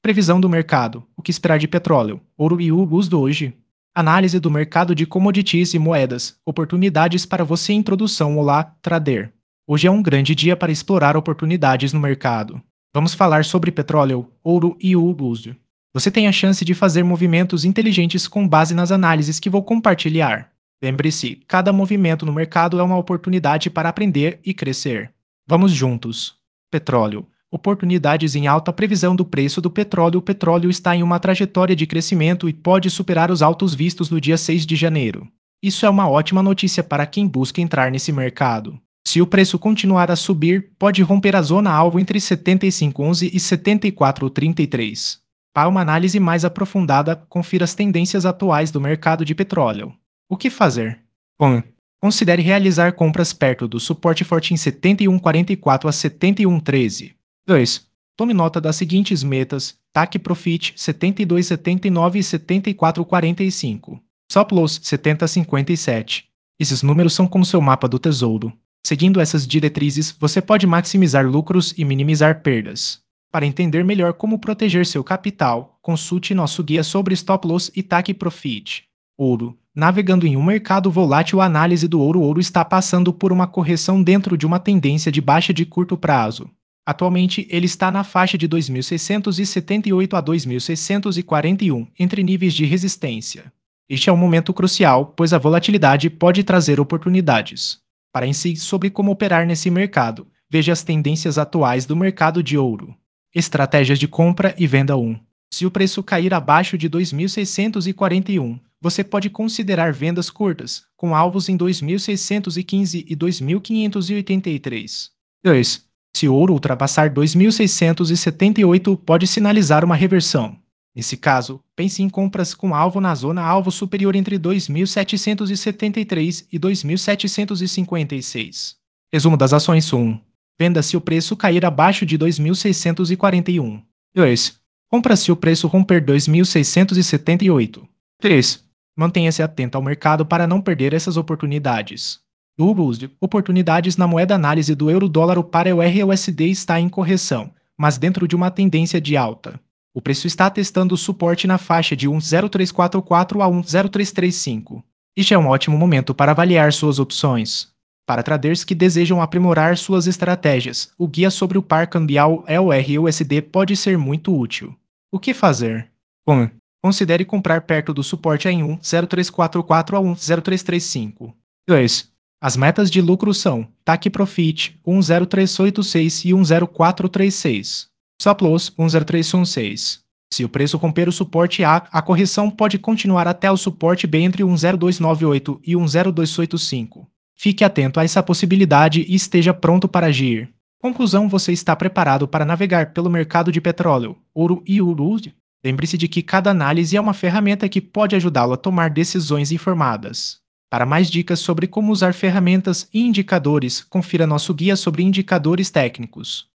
Previsão do mercado. O que esperar de petróleo, ouro e luz do hoje? Análise do mercado de commodities e moedas. Oportunidades para você introdução. Olá, trader. Hoje é um grande dia para explorar oportunidades no mercado. Vamos falar sobre petróleo, ouro e luz. Você tem a chance de fazer movimentos inteligentes com base nas análises que vou compartilhar. Lembre-se, cada movimento no mercado é uma oportunidade para aprender e crescer. Vamos juntos. Petróleo. Oportunidades em alta. Previsão do preço do petróleo. O petróleo está em uma trajetória de crescimento e pode superar os altos vistos no dia 6 de janeiro. Isso é uma ótima notícia para quem busca entrar nesse mercado. Se o preço continuar a subir, pode romper a zona-alvo entre 75,11 e 74,33. Para uma análise mais aprofundada, confira as tendências atuais do mercado de petróleo. O que fazer? 1. Considere realizar compras perto do suporte forte em 71,44 a 71,13. 2. Tome nota das seguintes metas: Take Profit 72,79 e 74,45. Stop Loss 70,57. Esses números são como seu mapa do tesouro. Seguindo essas diretrizes, você pode maximizar lucros e minimizar perdas. Para entender melhor como proteger seu capital, consulte nosso guia sobre Stop Loss e Take Profit. Ouro. Navegando em um mercado volátil, a análise do ouro. O ouro está passando por uma correção dentro de uma tendência de baixa de curto prazo. Atualmente, ele está na faixa de 2.678 a 2.641, entre níveis de resistência. Este é um momento crucial, pois a volatilidade pode trazer oportunidades. Para insights sobre como operar nesse mercado, veja as tendências atuais do mercado de ouro. Estratégias de compra e venda 1. Se o preço cair abaixo de 2.641, você pode considerar vendas curtas, com alvos em 2.615 e 2.583. 2. Se o ouro ultrapassar 2.678, pode sinalizar uma reversão. Nesse caso, pense em compras com alvo na zona-alvo superior entre 2.773 e 2.756. Resumo das ações 1. Venda se o preço cair abaixo de 2.641. 2. Compra se o preço romper 2.678. 3. Mantenha-se atento ao mercado para não perder essas oportunidades. Lubus, oportunidades na moeda. Análise do euro-dólar para o RUSD está em correção, mas dentro de uma tendência de alta. O preço está testando o suporte na faixa de 1,0344 a 1,0335. Este é um ótimo momento para avaliar suas opções. Para traders que desejam aprimorar suas estratégias, o guia sobre o par cambial EUR/USD pode ser muito útil. O que fazer? 1. Considere comprar perto do suporte em 1,0344 a 1,0335. 2. As metas de lucro são Take Profit 1,0386 e 1,0436. Stop Loss 1,0316. Se o preço romper o suporte A, a correção pode continuar até o suporte B entre 1,0298 e 1,0285. Fique atento a essa possibilidade e esteja pronto para agir. Conclusão: você está preparado para navegar pelo mercado de petróleo, ouro e luz? Lembre-se de que cada análise é uma ferramenta que pode ajudá-lo a tomar decisões informadas. Para mais dicas sobre como usar ferramentas e indicadores, confira nosso guia sobre indicadores técnicos.